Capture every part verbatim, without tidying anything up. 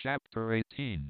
Chapter eighteen.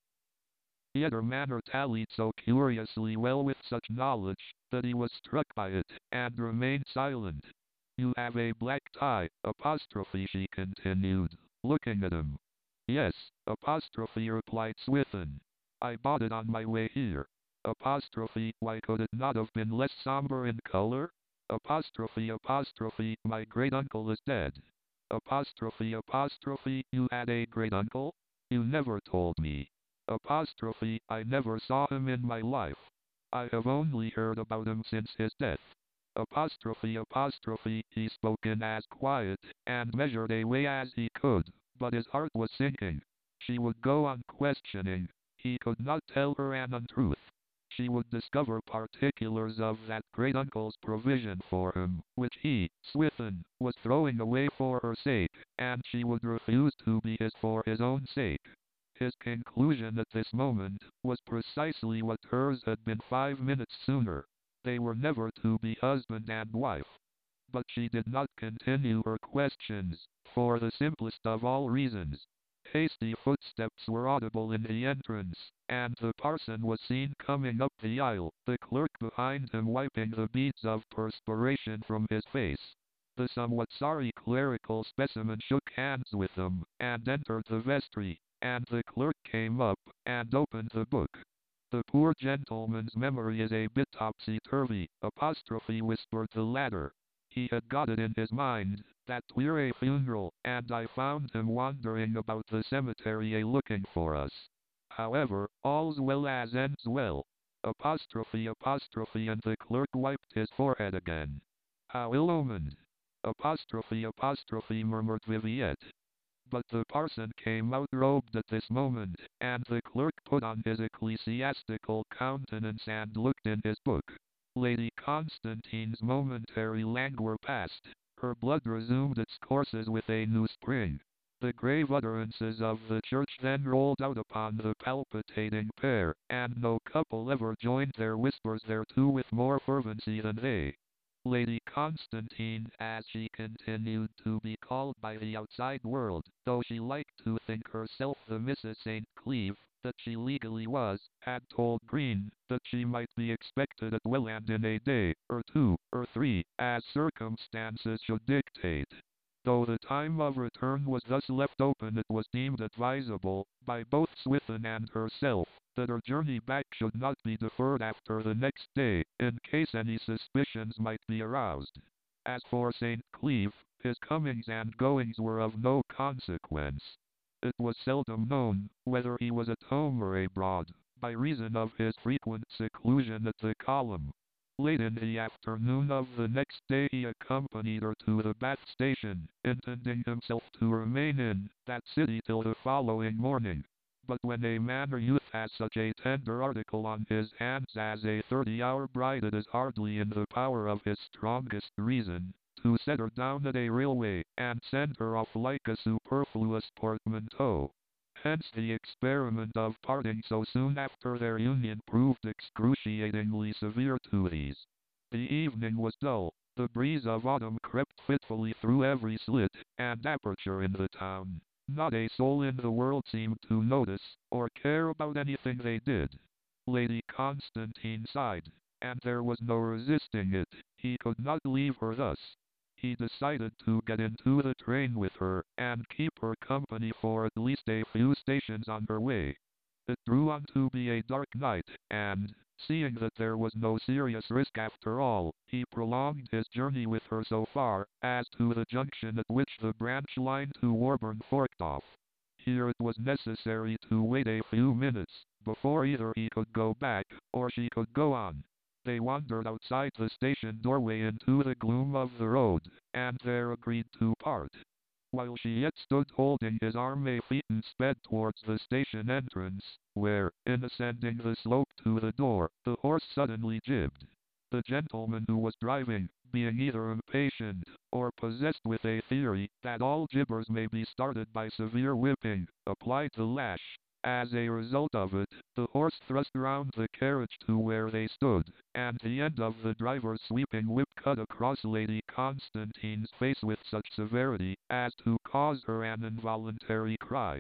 Yet her manner tallied so curiously well with such knowledge, that he was struck by it, and remained silent. "You have a black tie, apostrophe," she continued, looking at him. "Yes, apostrophe," replied Swithin. "I bought it on my way here. Apostrophe, why could it not have been less somber in color? Apostrophe, apostrophe, my great-uncle is dead. Apostrophe, apostrophe, you had a great-uncle? You never told me. Apostrophe, I never saw him in my life. I have only heard about him since his death. Apostrophe, apostrophe, he spoke in as quiet and measured a way as he could, but his heart was sinking. She would go on questioning. He could not tell her an untruth. She would discover particulars of that great-uncle's provision for him, which he, Swithin, was throwing away for her sake, and she would refuse to be his for his own sake. His conclusion at this moment was precisely what hers had been five minutes sooner. They were never to be husband and wife. But she did not continue her questions, for the simplest of all reasons. Hasty footsteps were audible in the entrance, and the parson was seen coming up the aisle, the clerk behind him wiping the beads of perspiration from his face. The somewhat sorry clerical specimen shook hands with them, and entered the vestry, and the clerk came up, and opened the book. "The poor gentleman's memory is a bit topsy-turvy," apostrophe whispered the latter. "He had got it in his mind that we're a funeral, and I found him wandering about the cemetery a-looking for us. However, all's well as ends well." Apostrophe, apostrophe, and the clerk wiped his forehead again. "How ill-omened!" Apostrophe, apostrophe, murmured Viviette. But the parson came out robed at this moment, and the clerk put on his ecclesiastical countenance and looked in his book. Lady Constantine's momentary languor passed. Her blood resumed its courses with a new spring. The grave utterances of the church then rolled out upon the palpitating pair, and no couple ever joined their whispers thereto with more fervency than they. Lady Constantine, as she continued to be called by the outside world, though she liked to think herself the Missus Saint Cleeve, that she legally was, had told Green that she might be expected at Welland in a day, or two, or three, as circumstances should dictate. Though the time of return was thus left open, it was deemed advisable, by both Swithin and herself, that her journey back should not be deferred after the next day, in case any suspicions might be aroused. As for Saint Cleeve, his comings and goings were of no consequence. It was seldom known whether he was at home or abroad, by reason of his frequent seclusion at the column. Late in the afternoon of the next day he accompanied her to the Bath station, intending himself to remain in that city till the following morning. But when a man or youth has such a tender article on his hands as a thirty-hour bride, it is hardly in the power of his strongest reason to set her down at a railway, and send her off like a superfluous portmanteau. Hence the experiment of parting so soon after their union proved excruciatingly severe to these. The evening was dull. The breeze of autumn crept fitfully through every slit and aperture in the town. Not a soul in the world seemed to notice, or care about anything they did. Lady Constantine sighed, and there was no resisting it. He could not leave her thus. He decided to get into the train with her, and keep her company for at least a few stations on her way. It drew on to be a dark night, and, seeing that there was no serious risk after all, he prolonged his journey with her so far as to the junction at which the branch line to Warburn forked off. Here it was necessary to wait a few minutes, before either he could go back, or she could go on. They wandered outside the station doorway into the gloom of the road, and there agreed to part. While she yet stood holding his arm, a phaeton sped towards the station entrance, where, in ascending the slope to the door, the horse suddenly jibbed. The gentleman who was driving, being either impatient, or possessed with a theory that all jibbers may be started by severe whipping, applied the lash. As a result of it, the horse thrust round the carriage to where they stood, and the end of the driver's sweeping whip cut across Lady Constantine's face with such severity as to cause her an involuntary cry.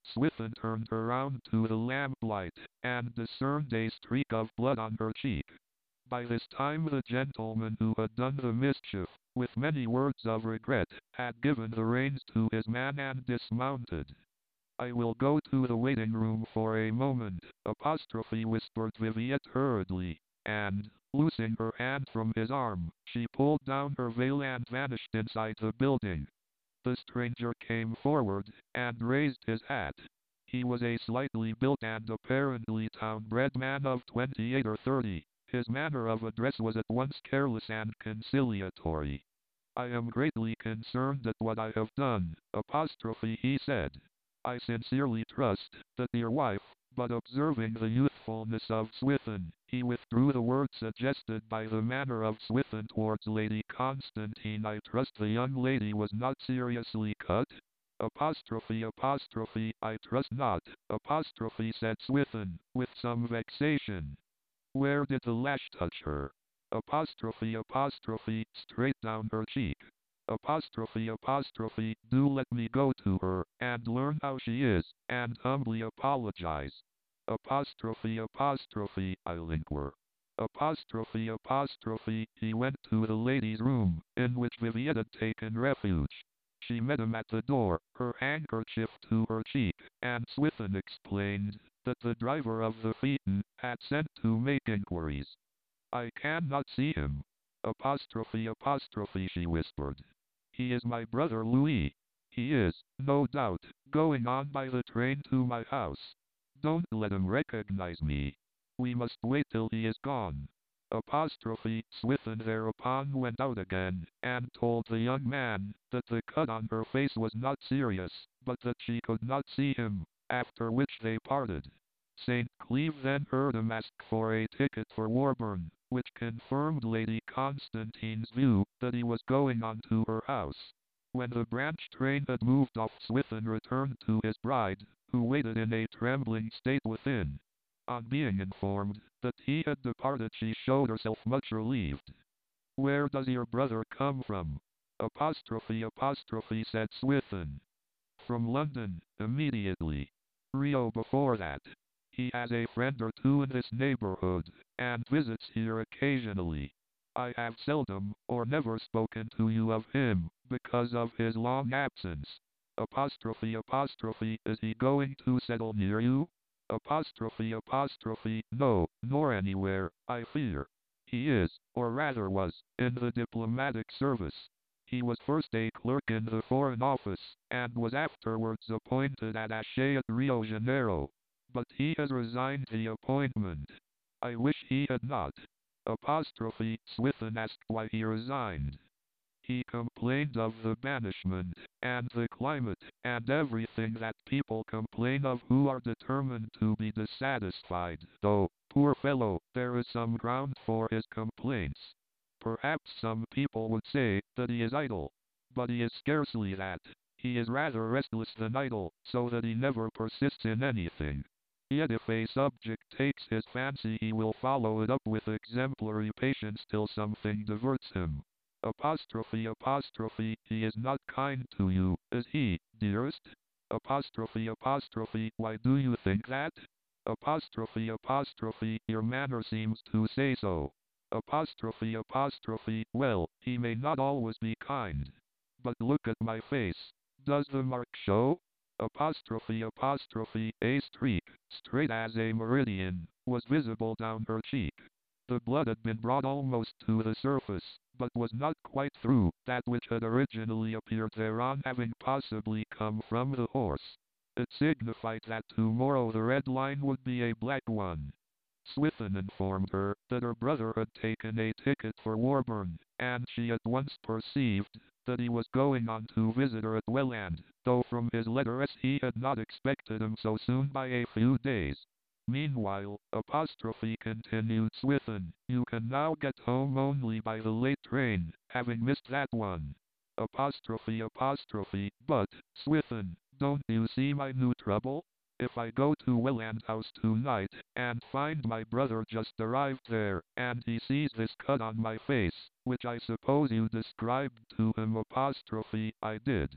Swithin turned around to the lamplight, and discerned a streak of blood on her cheek. By this time the gentleman who had done the mischief, with many words of regret, had given the reins to his man and dismounted. "I will go to the waiting room for a moment," apostrophe whispered Viviette hurriedly, and, loosing her hand from his arm, she pulled down her veil and vanished inside the building. The stranger came forward, and raised his hat. He was a slightly built and apparently town-bred man of twenty-eight or thirty. His manner of address was at once careless and conciliatory. "I am greatly concerned at what I have done," apostrophe he said. "I sincerely trust that your wife—" But observing the youthfulness of Swithin, he withdrew the word suggested by the manner of Swithin towards Lady Constantine. "I trust the young lady was not seriously cut?" Apostrophe apostrophe "I trust not," apostrophe said Swithin, with some vexation. "Where did the lash touch her?" Apostrophe apostrophe "Straight down her cheek." Apostrophe apostrophe "Do let me go to her, and learn how she is, and humbly apologize." Apostrophe apostrophe "I'll inquire." Apostrophe apostrophe He went to the lady's room, in which Viviette had taken refuge. She met him at the door, her handkerchief to her cheek, and Swithin explained that the driver of the phaeton had sent to make inquiries. "I cannot see him." Apostrophe apostrophe she whispered. "He is my brother Louis. He is, no doubt, going on by the train to my house. Don't let him recognize me. We must wait till he is gone." Apostrophe Swithin thereupon went out again, and told the young man that the cut on her face was not serious, but that she could not see him, after which they parted. Saint Cleeve then heard him ask for a ticket for Warburn, which confirmed Lady Constantine's view that he was going on to her house. When the branch train had moved off, Swithin returned to his bride, who waited in a trembling state within. On being informed that he had departed, she showed herself much relieved. "Where does your brother come from?" Apostrophe apostrophe said Swithin. "From London, immediately. Rio before that. He has a friend or two in this neighborhood, and visits here occasionally. I have seldom, or never spoken to you of him, because of his long absence." Apostrophe apostrophe Is he going to settle near you? Apostrophe apostrophe No, nor anywhere, I fear. He is, or rather was, in the diplomatic service. He was first a clerk in the Foreign Office, and was afterwards appointed attaché at Rio Janeiro. But he has resigned the appointment. I wish he had not. Apostrophe Swithin asked why he resigned. He complained of the banishment, and the climate, and everything that people complain of who are determined to be dissatisfied, though, poor fellow, there is some ground for his complaints. Perhaps some people would say that he is idle. But he is scarcely that. He is rather restless than idle, so that he never persists in anything. Yet if a subject takes his fancy, he will follow it up with exemplary patience till something diverts him. Apostrophe apostrophe He is not kind to you, is he, dearest? Apostrophe apostrophe Why do you think that? Apostrophe apostrophe Your manner seems to say so. Apostrophe apostrophe Well, he may not always be kind. But look at my face. Does the mark show? Apostrophe apostrophe A streak, straight as a meridian, was visible down her cheek. The blood had been brought almost to the surface, but was not quite through, that which had originally appeared thereon having possibly come from the horse. It signified that tomorrow the red line would be a black one. Swithin informed her that her brother had taken a ticket for Warburn, and she at once perceived that he was going on to visit her at Welland, though from his letters he had not expected him so soon by a few days. "Meanwhile," apostrophe continued Swithin, "you can now get home only by the late train, having missed that one." Apostrophe apostrophe But, Swithin, don't you see my new trouble? If I go to Welland House tonight, and find my brother just arrived there, and he sees this cut on my face, which I suppose you described to him apostrophe I did.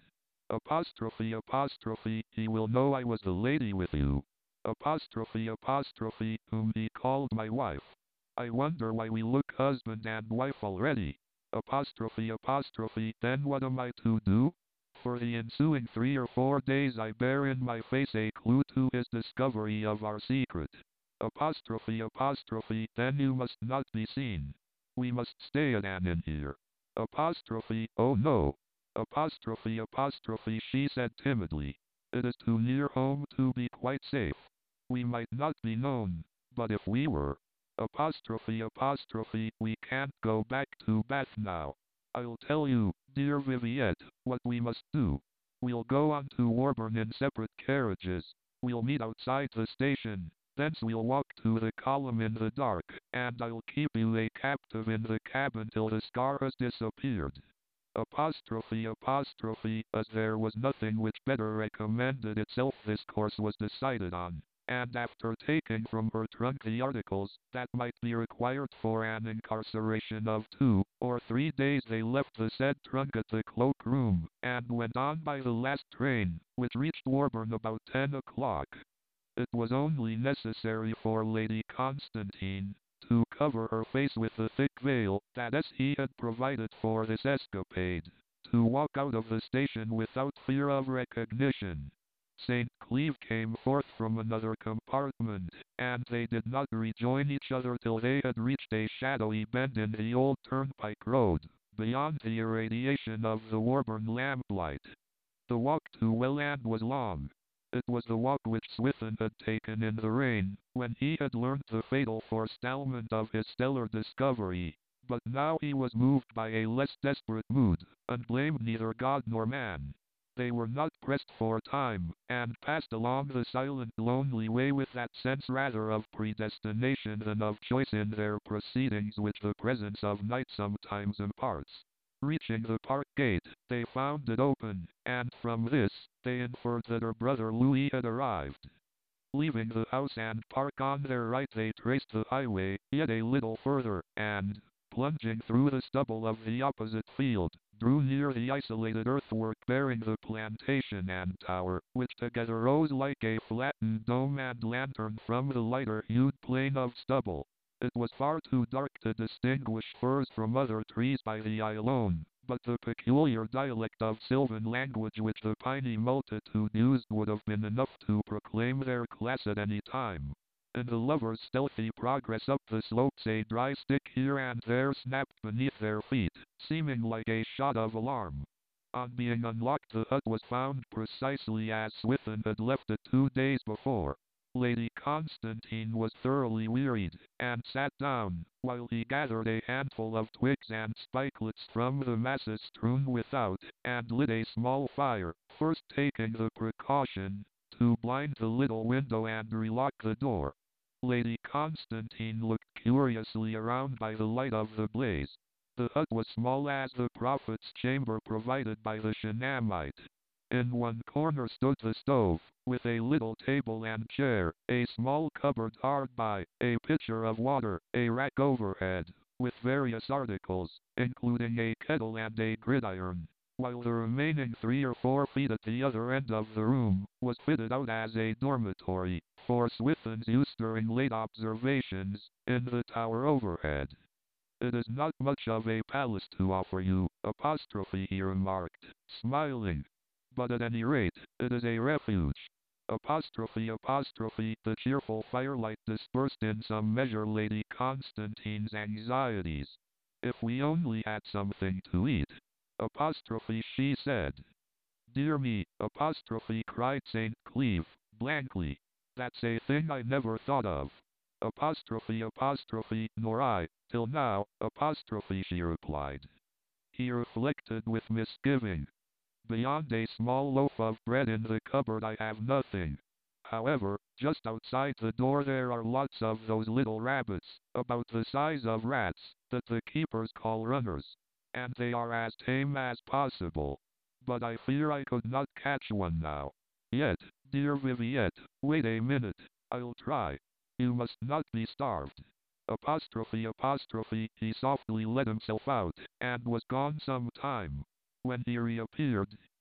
Apostrophe apostrophe, he will know I was the lady with you. Apostrophe apostrophe, whom he called my wife. I wonder why we look husband and wife already. Apostrophe apostrophe, then what am I to do? For the ensuing three or four days I bear in my face a clue to his discovery of our secret. Apostrophe apostrophe, then you must not be seen. We must stay at an inn here. Apostrophe, oh no. Apostrophe apostrophe, she said timidly. It is too near home to be quite safe. We might not be known, but if we were. Apostrophe apostrophe, we can't go back to Bath now. I'll tell you, dear Viviette, what we must do. We'll go on to Warburn in separate carriages. We'll meet outside the station. Thence we'll walk to the column in the dark, and I'll keep you a captive in the cabin till the scar has disappeared. Apostrophe apostrophe, as there was nothing which better recommended itself, this course was decided on, and after taking from her trunk the articles that might be required for an incarceration of two or three days, they left the said trunk at the cloak-room, and went on by the last train, which reached Warburn about ten o'clock. It was only necessary for Lady Constantine to cover her face with the thick veil that he had provided for this escapade, to walk out of the station without fear of recognition. Saint Cleeve came forth from another compartment, and they did not rejoin each other till they had reached a shadowy bend in the old turnpike road, beyond the irradiation of the Warburn lamplight. The walk to Welland was long. It was the walk which Swithin had taken in the rain, when he had learnt the fatal forestalment of his stellar discovery, but now he was moved by a less desperate mood, and blamed neither God nor man. They were not pressed for time, and passed along the silent, lonely way with that sense rather of predestination than of choice in their proceedings which the presence of night sometimes imparts. Reaching the park gate, they found it open, and from this, they inferred that her brother Louis had arrived. Leaving the house and park on their right, they traced the highway yet a little further, and, plunging through the stubble of the opposite field, drew near the isolated earthwork bearing the plantation and tower, which together rose like a flattened dome and lantern from the lighter-hued plain of stubble. It was far too dark to distinguish firs from other trees by the eye alone, but the peculiar dialect of sylvan language which the piney multitude used would have been enough to proclaim their class at any time. In the lovers' stealthy progress up the slopes, a dry stick here and there snapped beneath their feet, seeming like a shot of alarm. On being unlocked, the hut was found precisely as Swithin had left it two days before. Lady Constantine was thoroughly wearied, and sat down, while he gathered a handful of twigs and spikelets from the masses strewn without, and lit a small fire, first taking the precaution to blind the little window and relock the door. Lady Constantine looked curiously around by the light of the blaze. The hut was small as the prophet's chamber provided by the Shunammite. In one corner stood the stove, with a little table and chair, a small cupboard hard by, a pitcher of water, a rack overhead, with various articles, including a kettle and a gridiron, while the remaining three or four feet at the other end of the room was fitted out as a dormitory, for Swithin's use during late observations, in the tower overhead. It is not much of a palace to offer you, apostrophe, he remarked, smiling. But at any rate, it is a refuge. Apostrophe apostrophe, the cheerful firelight dispersed in some measure Lady Constantine's anxieties. If we only had something to eat. Apostrophe, she said. Dear me, apostrophe, cried Saint Cleeve, blankly. That's a thing I never thought of. Apostrophe apostrophe, nor I, till now, apostrophe, she replied. He reflected with misgiving. Beyond a small loaf of bread in the cupboard I have nothing. However, just outside the door there are lots of those little rabbits, about the size of rats, that the keepers call runners. And they are as tame as possible. But I fear I could not catch one now. Yet, dear Viviette, wait a minute, I'll try. You must not be starved. Apostrophe apostrophe, he softly let himself out, and was gone some time. When he reappeared,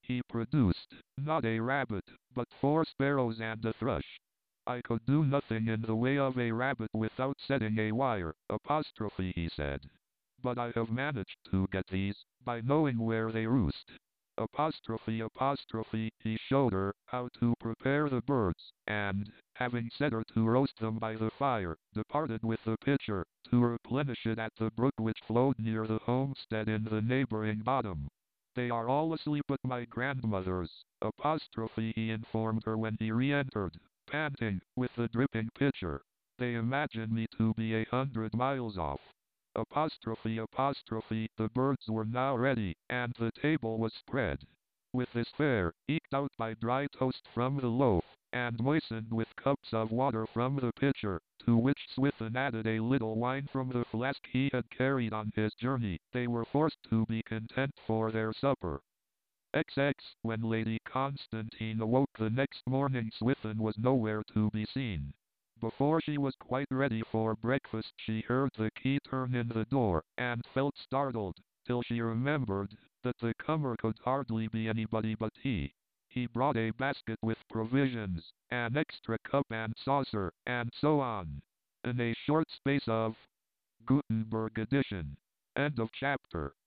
He produced, not a rabbit, but four sparrows and a thrush. I could do nothing in the way of a rabbit without setting a wire, apostrophe he said. But I have managed to get these, by knowing where they roost. Apostrophe apostrophe, he showed her how to prepare the birds, and, having set her to roast them by the fire, departed with the pitcher, to replenish it at the brook which flowed near the homestead in the neighboring bottom. They are all asleep at my grandmother's, apostrophe he informed her when he re-entered, panting, with the dripping pitcher. They imagine me to be a hundred miles off. Apostrophe apostrophe, the birds were now ready, and the table was spread. With this fare, eked out by dry toast from the loaf, and moistened with cups of water from the pitcher, to which Swithin added a little wine from the flask he had carried on his journey, they were forced to be content for their supper. X X When Lady Constantine awoke the next morning, Swithin was nowhere to be seen. Before she was quite ready for breakfast she heard the key turn in the door, and felt startled, till she remembered that the comer could hardly be anybody but he. He brought a basket with provisions, an extra cup and saucer, and so on. In a short space of Gutenberg edition. End of chapter.